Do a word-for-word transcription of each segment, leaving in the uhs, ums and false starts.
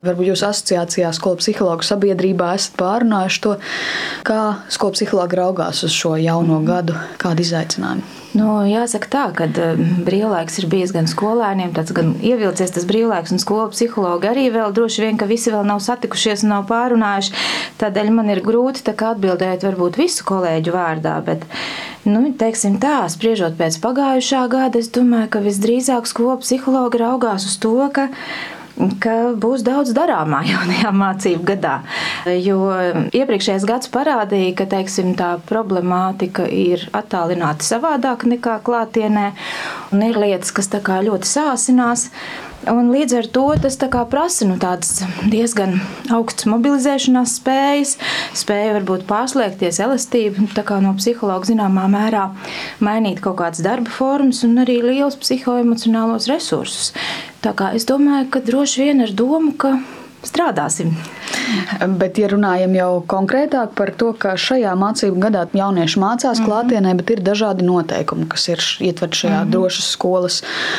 Varbūt jūs asociācijā skolu psihologu sabiedrībā esat pārunājuši to, kā skolu psihologi raugās uz šo jauno gadu, kādi izaicinājumi. Nu, jāsaka tā, ka brīvlaiks ir bijis gan skolēniem, tāds gan ievilcies tas brīvlaiks, un skolu psihologi arī vēl droši vien, ka visi vēl nav satikušies un nav pārunājuši. Tādēļ man ir grūti tā kā atbildēt varbūt visu kolēģu vārdā, bet, nu, teiksim tā, spriežot pēc pagājušā gada, es domāju, ka visdrīzāk skolu psihologi raugās uz to, ka ka būs daudz darāmā jaunajā mācību gadā. Jo iepriekšējais gads parādīja, ka teiksim, tā problemātika ir attālināti savādāk nekā klātienē, un ir lietas, kas tā kā ļoti sāsinās. Un līdz ar to tas tā kā prasa nu, tādas diezgan augstas mobilizēšanās spējas, spēja varbūt pārslēgties, elastību, tā kā no psihologa zināmā mērā mainīt kaut kādas darba formas un arī liels psihoemocionālos resursus. Tā kā es domāju, ka droši vien ar domu, ka strādāsim. Bet, ja runājam jau konkrētāk par to, ka šajā mācību gadā jaunieši mācās mm-hmm. klātienē, bet ir dažādi noteikumi, kas ir ietverti šajā mm-hmm. drošas skolas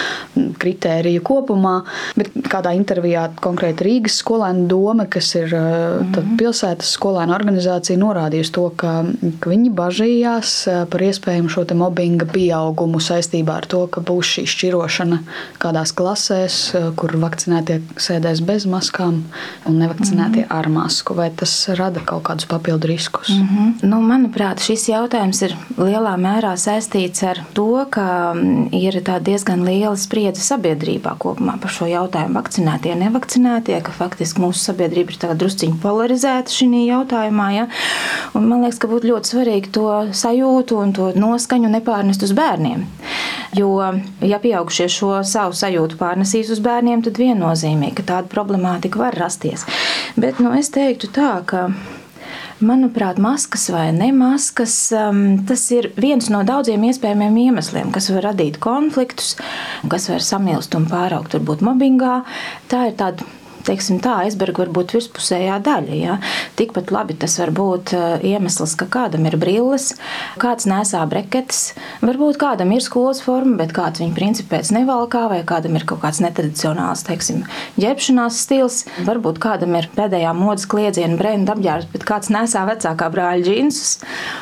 kritēriju kopumā. Bet kādā intervijā konkrēti Rīgas skolēnu doma, kas ir mm-hmm. pilsētas skolēnu organizācija, norādījusi to, ka, ka viņi bažījās par iespējamu šo te mobbinga pieaugumu saistībā ar to, ka būs šī šķirošana kādās klasēs, kur vakcinētie sēdēs bez maskām un nevakcinētie mm-hmm. ar masku, vai tas rada kaut kādus papildu riskus? Mm-hmm. Nu, manuprāt, šis jautājums ir lielā mērā saistīts ar to, ka ir tā diezgan liela spriedze sabiedrībā kopumā par šo jautājumu. Vakcinētie, nevakcinētie, ka faktiski mūsu sabiedrība ir tā drusciņi polarizēta šī jautājumā. Ja? Un man liekas, ka būtu ļoti svarīgi to sajūtu un to noskaņu nepārnest uz bērniem. Jo, ja pieaugušie šo savu sajūtu pārnesīs uz bērniem, tad viennozīmīgi, ka tāda problemātika var rasties. Bet nu, es teiktu tā, ka, manuprāt, maskas vai nemaskas, tas ir viens no daudziem iespējamiem iemesliem, kas var radīt konfliktus, kas var samilst un pāraugt varbūt mobbingā. Tā ir tāda, teiksim tā, aizberga varbūt virspusējā daļa. Ja? Tikpat labi tas var būt iemesls, ka kādam ir brilles, kāds nesā breketes, varbūt kādam ir skolas forma, bet kāds viņa principi pēc nevalkā, vai kādam ir kaut kāds netradicionāls, teiksim, ģērbšanās stils, varbūt kādam ir pēdējā modas kliedziena brenda apģērbs, bet kāds nesā vecākā brāļa džinsus.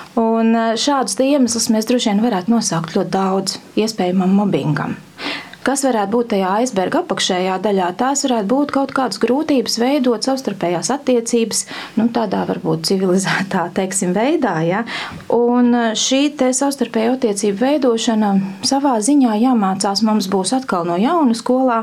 Un šādus te iemeslus mēs droši vien varētu nosaukt ļoti daudz iespējamam mobbingam. Kas varētu būt tajā aizberga apakšējā daļā? Tās varētu būt kaut kādas grūtības veidot savstarpējās attiecības, nu, tādā varbūt civilizētā, teiksim, veidā. Ja? Un šī te savstarpējo attiecību veidošana savā ziņā jāmācās mums būs atkal no jauna skolā,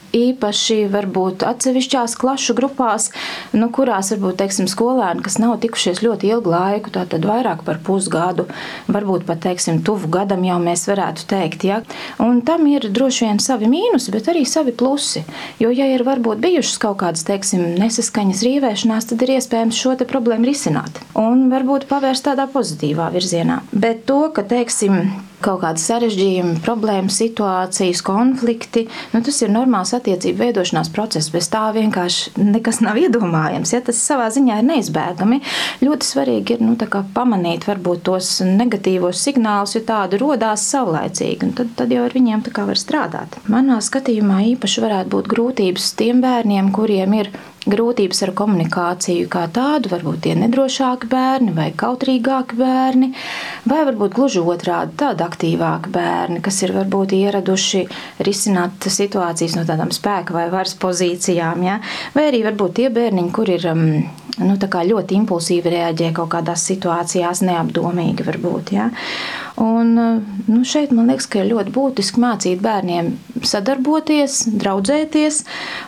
īpaši varbūt atsevišķās klašu grupās, nu, kurās varbūt, teiksim, skolēni, kas nav tikušies ļoti ilgu laiku, tātad vairāk par pusgadu, varbūt pat, teiksim, tuvu gadam jau mēs varētu teikt, ja. Un tam ir droši vien savi mīnusi, bet arī savi plusi. Jo, ja ir varbūt bijušas kaut kādas, teiksim, nesaskaņas, rīvēšanās, tad ir iespējams šo te problēmu risināt. Un varbūt pavērst tādā pozitīvā virzienā. Bet to, ka, teiksim, kaut kādi sarežģījumi, problēmas, situācijas, konflikti, nu, tas ir normāls attiecību veidošanās process, bez tā vienkārši nekas nav iedomājams. Ja? Tas savā ziņā ir neizbēgami. Ļoti svarīgi ir nu, tā kā pamanīt varbūt tos negatīvos signālus, jo tādi rodās savlaicīgi, un tad, tad jau ar viņiem tā kā var strādāt. Manā skatījumā īpaši varētu būt grūtības tiem bērniem, kuriem ir grūtības ar komunikāciju kā tādu, varbūt tie nedrošāki bērni vai kautrīgāki bērni, vai varbūt gluži otrādi tādi aktīvāki bērni, kas ir varbūt ieraduši risināt situācijas no tādām spēka vai varas pozīcijām, ja? Vai arī varbūt tie bērniņi, kur ir nu, tā kā ļoti impulsīvi reaģē kaut kādās situācijās, neapdomīgi varbūt. Ja? Un, nu, šeit man liekas, ka ir ļoti būtiski mācīt bērniem sadarboties, draudzēties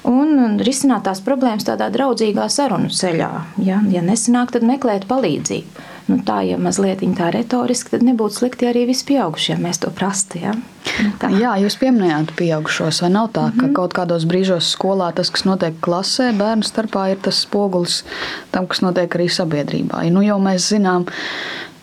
un risināt tās problēmas tādā draudzīgā sarunu ceļā. Ja, ja nesanāk, tad meklēt palīdzību. Nu, tā, ja mazliet tā retoriski, tad nebūtu slikti arī visi pieaugušie, ja mēs to prastu. Ja? Tā. Jā, jūs pieminējāt pieaugušos, vai nav tā, ka mm-hmm. kaut kādos brīžos skolā tas, kas notiek klasē, bērnu starpā ir tas spogulis tam, kas notiek arī sabiedrībā. Nu, jau mēs zinām,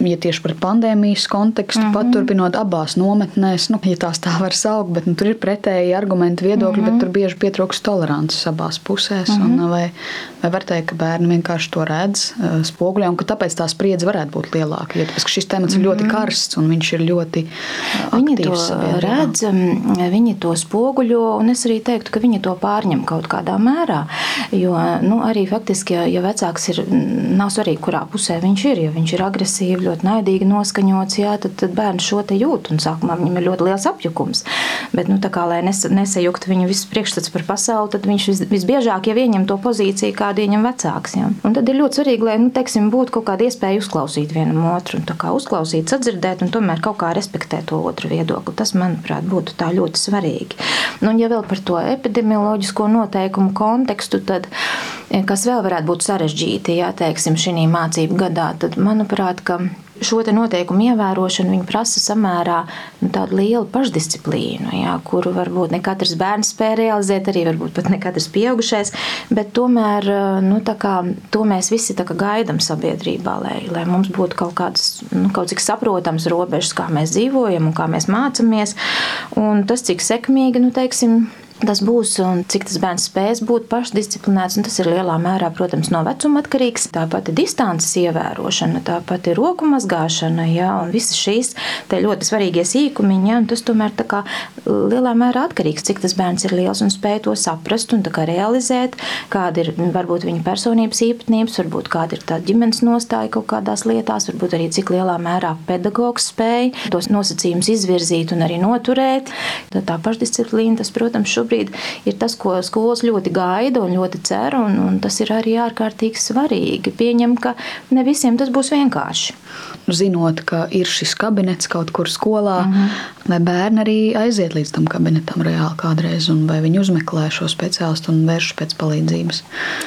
ja tieši par pandēmijas kontekstu, mm-hmm. paturpinot abās nometnēs, nu, ja tās tā var saukt, bet nu, tur ir pretēji argumenti, viedokļi, mm-hmm. bet tur bieži pietrūkst tolerances abās pusēs. Mm-hmm. Un, vai, vai var teikt, ka bērni vienkārši to redz spoguļā, un ka tāpēc tā spriedze varētu būt lielāka, jo tāpēc, ka šis temats mm-hmm. ir ļoti karsts un viņš ir ļoti aktīvs sabiedrībā. Viņi to redz, viņi to spoguļo, un es arī teiktu, ka viņi to pārņem kaut kādā mērā, jo nu, arī faktiski, ja, ja vecāks ir, nav svarīgi, kurā pusē viņš ir, ja viņš ir agresīvi, ļoti naidīgi noskaņots, jā, tad, tad bērns šo te jūt, un sākumā viņam ir ļoti liels apjukums. Bet, nu, tā kā, lai nes, nesajuktu viņu viss priekšstats par pasauli, tad viņš vis, visbiežāk jau ieņem to pozīciju, kādu ieņem vecāks. Jā. Un tad ir ļoti svarīgi, lai, nu, teiksim, būtu kaut kāda iespēja uzklausīt vienam otru, un tā kā uzklausīt, sadzirdēt, un tomēr kaut kā respektēt to otru viedokli. Tas, manuprāt, būtu tā ļoti svarīgi. Nu, un ja vēl par to epidemioloģisko noteikumu kontekstu, tad, kas vēl varētu būt sarežģīti, jā, teiksim, šī mācību gadā, tad, manuprāt, ka šo te noteikumu ievērošanu viņi prasa samērā nu, tādu lielu pašdisciplīnu, jā, kuru varbūt ne katrs bērns spēj realizēt, arī varbūt pat ne katrs pieaugušais, bet tomēr nu, tā kā, to mēs visi tā kā gaidam sabiedrībā, lai, lai mums būtu kaut kāds, nu, kaut cik saprotams robežas, kā mēs dzīvojam un kā mēs mācamies, un tas, cik sekmīgi, nu, teiksim, tas būs un cik tas bērns spēs būt pašdisciplinēts, un tas ir lielā mērā, protams, no vecuma atkarīgs. Tāpat ir distances ievērošana, tāpat ir roku mazgāšana, jā, un visas šīs te ļoti svarīgie sīkumiņi, jā, un tas tomēr tā kā lielā mērā atkarīgs, cik tas bērns ir liels un spēj to saprast un tā kā realizēt, kāda ir varbūt viņa personības īpatnības, varbūt kāda ir tā ģimenes nostāja kaut kādās lietās, varbūt arī cik lielā mērā pedagogs spēj tos nosacījumus izvirzīt un arī noturēt. Tā, tā pašdisciplīna, tas, protams, šobrīd ir tas, ko skolas ļoti gaida un ļoti cer, un, un tas ir arī ārkārtīgi svarīgi. Pieņem, ka ne visiem tas būs vienkārši. Zinot, ka ir šis kabinets kaut kur skolā, uh-huh. vai bērni arī aiziet līdz tam kabinetam reāli kādreiz, un vai viņi uzmeklē šo speciālistu un vērš pēc palīdzības?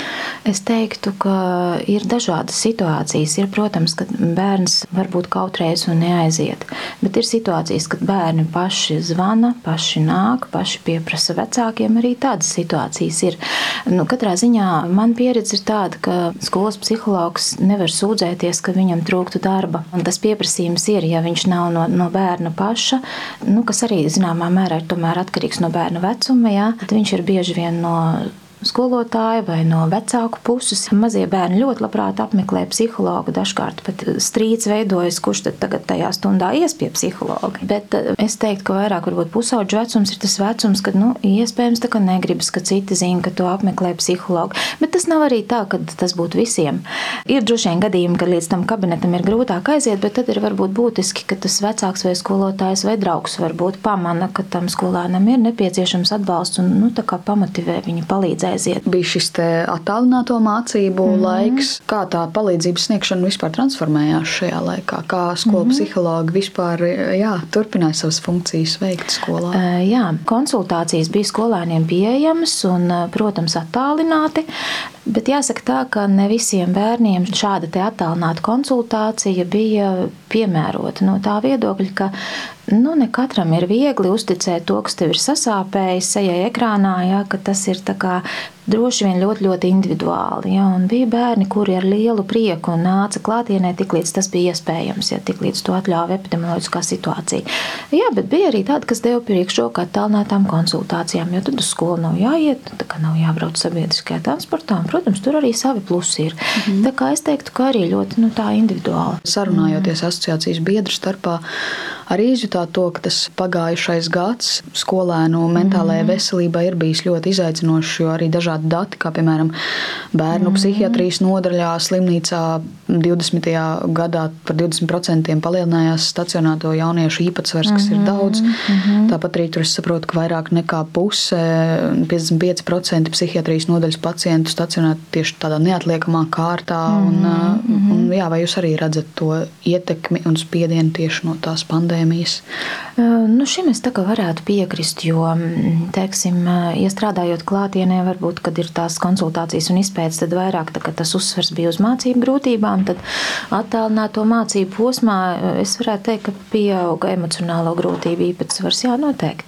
Es teiktu, ka ir dažādas situācijas. Ir, protams, ka bērns varbūt kautreiz un neaiziet, bet ir situācijas, kad bērni paši zvana, paši nāk, paši pieprasa vecākiem. Arī tādas situācijas ir. Nu, katrā ziņā man pieredze ir tāda, ka skolas psihologs nevar sūdzēties, ka viņam trūktu darba. Un tas pieprasījums ir, ja viņš nav no, no bērna paša, nu, kas arī zināmā mērā ir tomēr atkarīgs no bērna vecuma, jā, tad viņš ir bieži vien no skolotāja vai no vecāku puses. Mazie bērni ļoti labprāt apmeklē psihologu, dažkārt pat strīds veidojas, kurš tad tagad tajā stundā ies pie psihologa. Bet es teiktu, ka vairāk varbūt pusauģu vecums ir tas vecums, kad, nu, iespējams tā kā negribas, ka citi zina, ka to apmeklē psihologu. Bet tas nav arī tā, ka tas būtu visiem. Ir droši vien gadījumi, kad līdz tam kabinetam ir grūtāk aiziet, bet tad ir varbūt būtiski, ka tas vecāks vai skolotājs vai draugs varbūt pamana, ka tam skolānam ir nepieciešams atbalsts un, nu, tā kā pamotivē viņu palīdzēt. Bija šis te attālināto mācību mm-hmm. laiks. Kā tā palīdzības sniegšana vispār transformējās šajā laikā? Kā skolu mm-hmm. psihologi vispār jā, turpināja savas funkcijas veikt skolā? Uh, jā, konsultācijas bija skolēniem pieejamas un, protams, attālināti. Bet jāsaka tā, ka ne visiem bērniem šāda te attālināta konsultācija bija piemērota no tā viedokļa, ka nu, ne katram ir viegli uzticēt to, kas tev ir sasāpējis sejai ekrānā, jā, ka tas ir tā kā droši vien ļoti, ļoti individuāli. Jā, un bija bērni, kuri ar lielu prieku nāca klātienē, tik līdz tas bija iespējams, ja tik līdz to atļāva epidemioloģiskā situācija. Jā, bet bija arī tādi, kas deva priekšroku attālinātām konsultācijām, jo tad uz skolu nav jāiet, tā kā nav jābrauc sabiedriskajā transportā, un, protams, tur arī savi plusi ir. Mm-hmm. Tā kā es teiktu, ka arī ļoti, nu, tā individuāli. Sarunājoties mm-hmm. asociācijas biedru starpā, arī izjutāt to, ka tas pagājušais gads skolēnu mentālajai mm-hmm. veselībai ir bijis ļoti izaicinošs, jo arī dažādi dati, kā piemēram bērnu mm-hmm. psihiatrijas nodaļā slimnīcā divdesmitajā gadā par divdesmit procentiem palielinājās stacionēto jauniešu īpatsvars, kas mm-hmm. ir daudz. Mm-hmm. Tāpat arī tur es saprotu, ka vairāk nekā puse, piecdesmit pieci procenti psihiatrijas nodaļas pacientu stacionēt tieši tādā neatliekamā kārtā. Mm-hmm. Un, un, jā, vai jūs arī redzat to ietekmi un spiedienu tieši no tās pandēmijas? Nu, šim es tā kā varētu piekrist, jo, teiksim, iestrādājot klātienē, varbūt, kad ir tās konsultācijas un izpētes, tad vairāk tā, tas uzsvers bija uz mācību grūtībām, tad attālināto mācību posmā es varētu teikt, ka pieauga emocionālo grūtību īpatsvars, jā, noteikti.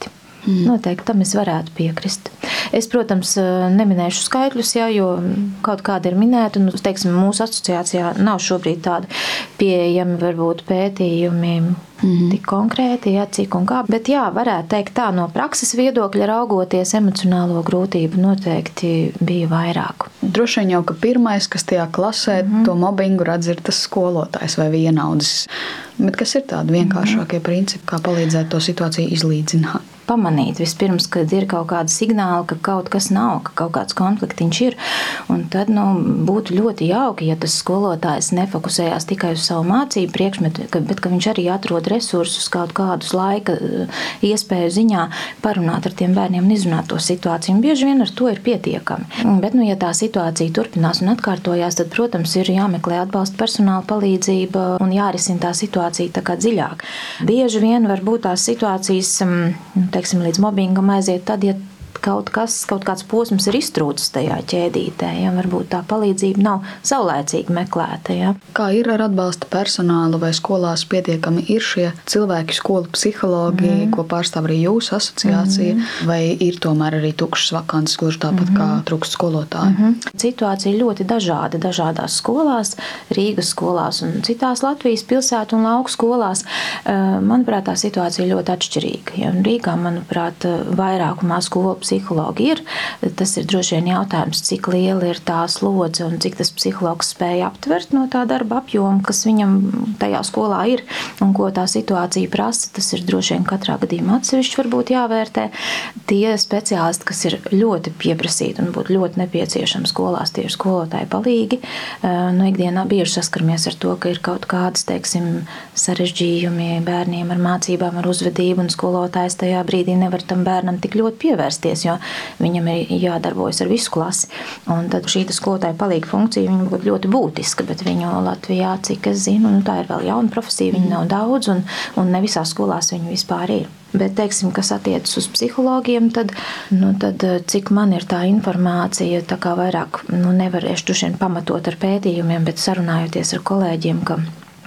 Mm. Noteikti tam es varētu piekrist. Es, protams, neminēšu skaitļus, jā, jo kaut kādi ir minēti. Un, teiksim, mūsu asociācijā nav šobrīd tādi pieejami varbūt pētījumi mm-hmm. tik konkrēti, jā, cik un kā. Bet jā, varētu teikt tā, no prakses viedokļa raugoties, emocionālo grūtību noteikti bija vairāk. Droši vien jau, ka pirmais, kas tajā klasē mm-hmm. to mobbingu redz, ir tas skolotājs vai vienaudzis. Bet kas ir tādi vienkāršākie mm-hmm. principi, kā palīdzēt to situāciju izlīdzināt? Pamanīt vispirms, kad ir kaut kāda signāla, ka kaut kas nav, ka kaut kāds konfliktiņš ir. Un tad nu, būtu ļoti jauki, ja tas skolotājs nefokusējās tikai uz savu mācību priekšmetu, bet ka viņš arī atrod resursus kaut kādus laika iespēju ziņā parunāt ar tiem bērniem un izrunāt to situāciju. Un bieži vien ar to ir pietiekami. Bet, nu, ja tā situācija turpinās un atkārtojās, tad, protams, ir jāmeklē atbalsta personāla palīdzība un jārisina tā situācija tā kā dziļāk. Bieži vien var būt tās situācijas, teiksim, līdz mobbingam aiziet tad, ja kaut kas, kaut kāds posms ir iztrūcis tajā ķēdītē, ja varbūt tā palīdzība nav saulēcīgi meklēta. Ja. Kā ir ar atbalsta personālu vai skolās pietiekami ir šie cilvēki, skolu psihologi, mm. ko pārstāv arī jūsu asociācija, mm. vai ir tomēr arī tukšas vakances, gluži tāpat mm. kā trūkst skolotāju? Mm. Situācija ļoti dažāda dažādās skolās, Rīgas skolās un citās Latvijas pilsētu un lauku skolās. Manuprāt, tā situācija ļoti atšķirīga. Ja. Rīgā, manuprāt, vairākumā skolu psihologi ir. Tas ir droši vien jautājums, cik liela ir tā slodze un cik tas psihologs spēja aptvert no tā darba apjoma, kas viņam tajā skolā ir un ko tā situācija prasa. Tas ir droši vien katrā gadījumā atsevišķi varbūt jāvērtē. Tie speciālisti, kas ir ļoti pieprasīti un būtu ļoti nepieciešami skolās, tie ir skolotāji palīgi. No ikdienā bieži saskaramies ar to, ka ir kaut kādas, teiksim, sarežģījumi bērniem ar mācībām, ar uzvedību, un skolotājs tajā brīdī nevar tam bērnam tik ļoti pievērsties, jo viņam ir jādarbojas ar visu klasi. Un tad šī skolotāja palīga funkcija viņa būtu ļoti būtiska, bet viņu Latvijā, cik es zinu, nu, tā ir vēl jauna profesija, viņa nav daudz, un, un ne visās skolās viņa vispār ir. Bet, teiksim, kas attiecas uz psihologiem, tad, nu, tad cik man ir tā informācija, tā kā vairāk, nu, nevarēšu dušien pamatot ar pētījumiem, bet sarunājoties ar kolēģiem, ka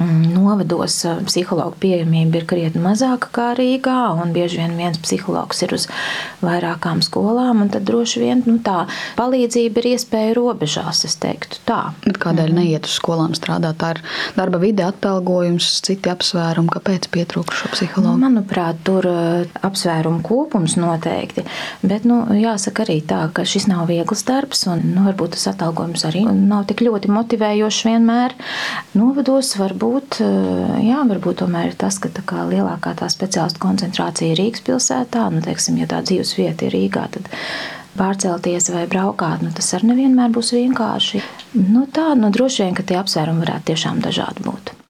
novados psihologu pieejamība ir krietni mazāka kā Rīgā, un bieži vien viens psihologs ir uz vairākām skolām, un tad droši vien nu, tā palīdzība ir iespēja robežās, es teiktu tā. Bet kādēļ mm. neiet uz skolām strādāt? Tā ir darba vide, atalgojums, citi apsvērumi, kāpēc pietrūka šo psihologu? Manuprāt, tur apsvērumu kopums noteikti, bet nu, jāsaka arī tā, ka šis nav viegls darbs, un nu, varbūt tas atalgojums arī nav tik ļoti motivējošs vienmēr. Novados varbūt Būt, jā, varbūt tomēr ir tas, ka tā kā lielākā tā speciālistu koncentrācija ir Rīgas pilsētā, nu, teiksim, ja tā dzīves vieta ir Rīgā, tad pārcelties vai braukāt, nu, tas arī nevienmēr būs vienkārši. Nu, tā, nu, droši vien, ka tie apsvērumi varētu tiešām dažādi būt.